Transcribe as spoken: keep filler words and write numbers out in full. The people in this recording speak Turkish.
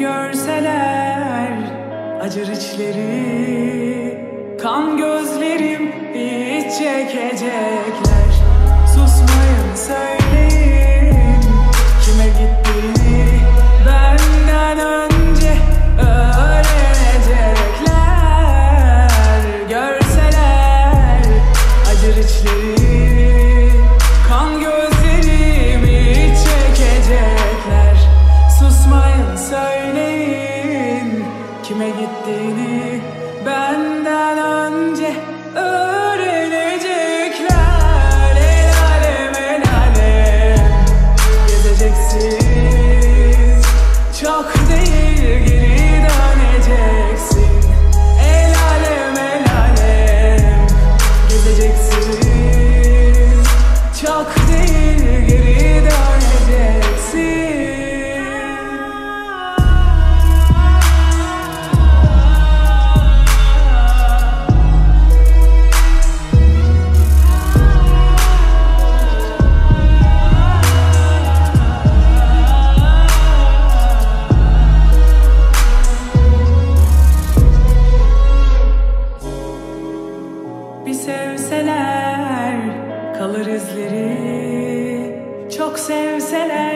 görseler acır içleri, kan gözlerim hiç çekecekler. Susmayın, söyleyin kime gittiğini benden önce öğrenecekler. Görseler acır içleri, kan gözlerim hiç çekecekler. Susmayın, söyleyin kime gittiğini benden önce öğrenecekler. El alem, el alem gezeceksin, çok değil geri döneceksin. El alem, el alem gezeceksin, çok değil geri döneceksin. Bir sevseler kalır izleri, çok sevseler